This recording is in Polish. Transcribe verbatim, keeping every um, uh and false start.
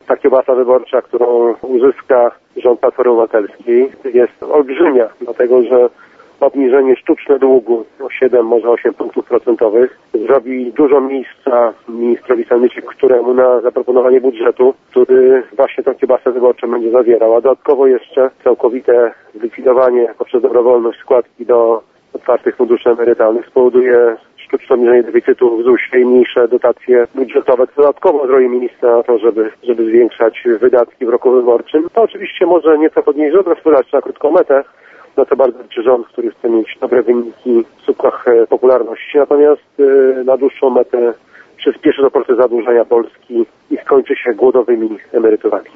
Ta kiełbasa wyborcza, którą uzyska rząd Platformy Obywatelskiej, jest olbrzymia, dlatego że obniżenie sztuczne długu o siedem, może osiem punktów procentowych zrobi dużo miejsca ministrowi Stanowicz, któremu na zaproponowanie budżetu, który właśnie tę kiełbasę wyborczą będzie zawierał, a dodatkowo jeszcze całkowite zlikwidowanie poprzez dobrowolność składki do otwartych funduszy emerytalnych spowoduje sztuczne obniżenie deficytu w zusie i mniejsze dotacje budżetowe, co dodatkowo zrobi ministra na to, żeby, żeby zwiększać wydatki w roku wyborczym. To oczywiście może nieco podnieść rzut gospodarczy na krótką metę, no to bardzo liczy rząd, który chce mieć dobre wyniki w słupkach popularności, natomiast na dłuższą metę przyspieszy to proces zadłużenia Polski i skończy się głodowymi emeryturami.